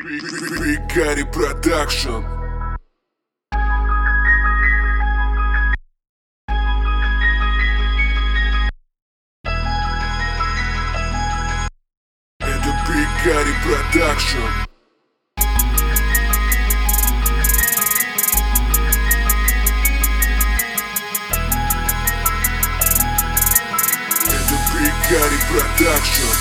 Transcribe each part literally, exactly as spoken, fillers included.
Big Production. Это Big Production. Это Big Production.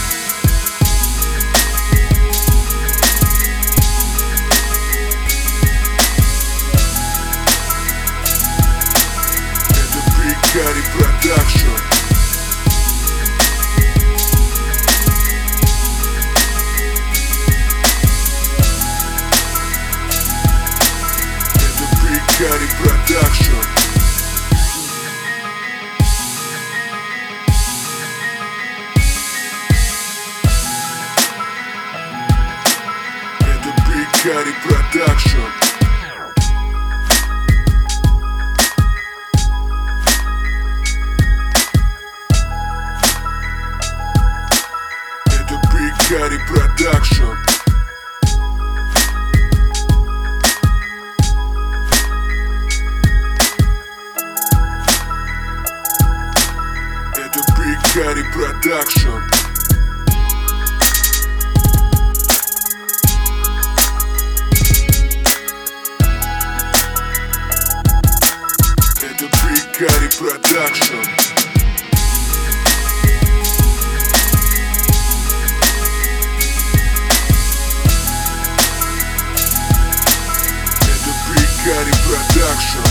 Gary Production. Это Big Gary Production. Это Big Gary Production. Gary Production. Это Big Gary Production. Это Big Gary Production. Gary Production.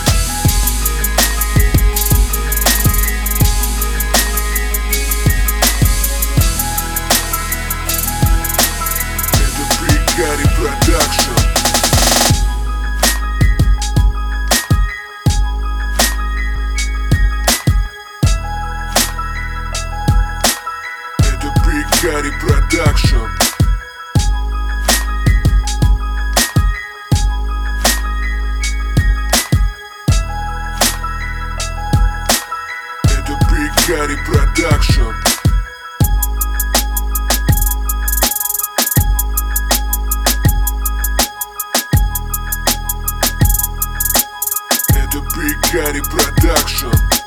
Это Big Gary Production. Это Big Gary Production. Gary Production. Это Big Gary Production.